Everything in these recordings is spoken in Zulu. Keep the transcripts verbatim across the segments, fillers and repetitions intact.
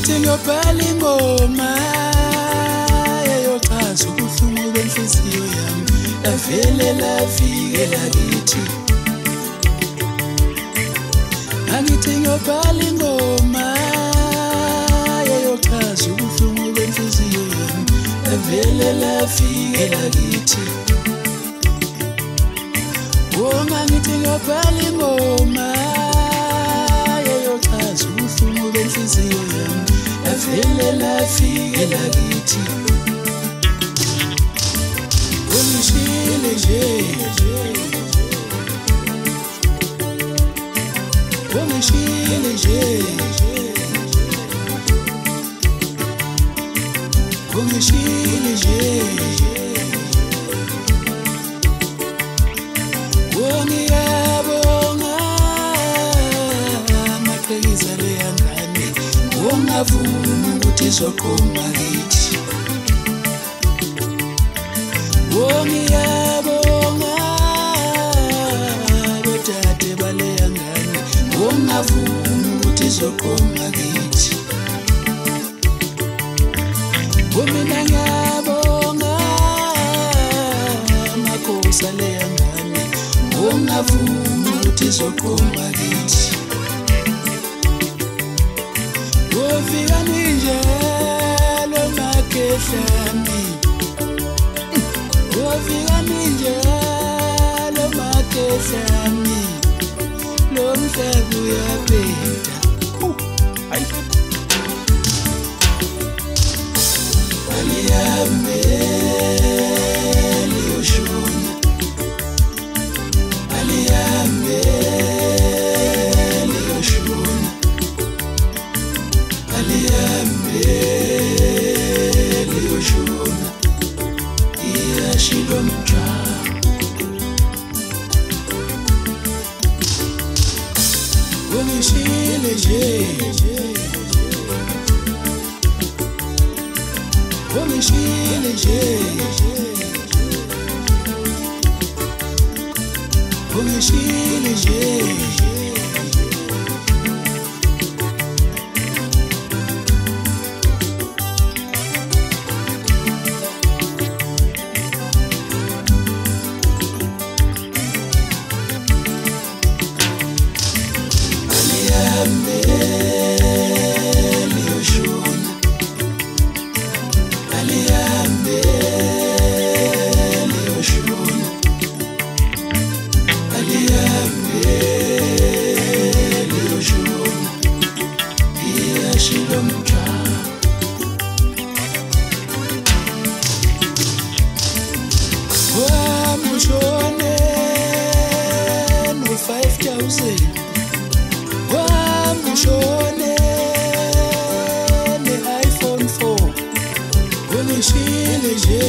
ngithi ngiyobhala ingoma eyochaza ubuhlungu benhliziyo yami lavele lafike lakithi. Angithi ngiyobhala ingoma eyochaza ubuhlungu benhliziyo yami lavele lafike lakithi. Oh, ngithi ngiyobhala ingoma eyochaza ubuhlungu benhliziyo yami lavele lafike lakithi. Ungishile nje, ungishile nje, ungishile nje. Ngiyabonga amaqhekeza leyangane, ungavumi ukuthi izoqhuma kithi. Ngiyabonga bodade baleyangane, ungavumi ukuthi izoqhuma kithi. Mina ngiyabonga amakhosi aleyangane, ungavumi ukuthi izoqhuma kithi. Ufika ninjalo makehlami, ufika ninjalo makehlami, lo mhlaba uyabheda. Alihambe liyoshona, alihambe liyoshona, alihambe liyoshona, iyashilo mjama. Ungishile nje, ungishile nje, ungishile nje. Alihambe liyoshona, alihambe liyoshona, alihambe liyoshona, iyashilo mjama. Wami ushone no five thousand, wami ushone ne-iPhone four. Ungishile nje,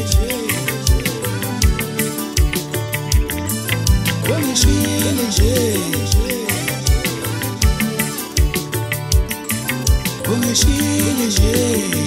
ungishile nje, ungishile nje.